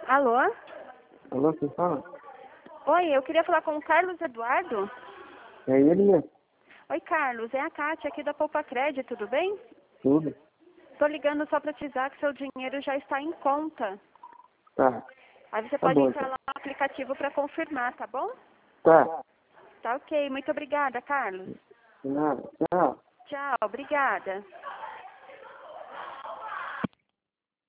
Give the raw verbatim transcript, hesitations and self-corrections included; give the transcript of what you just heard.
Alô? Alô, quem fala? Oi, eu queria falar com o Carlos Eduardo. É ele mesmo. Oi, Carlos, é a Kátia aqui da Poupa Crédito, tudo bem? Tudo. Tô ligando só para te avisar que seu dinheiro já está em conta. Tá. Aí você Tá pode bom, entrar então. lá no aplicativo para confirmar, tá bom? Tá. Tá ok, muito obrigada, Carlos. De nada. Tchau. Tchau, obrigada.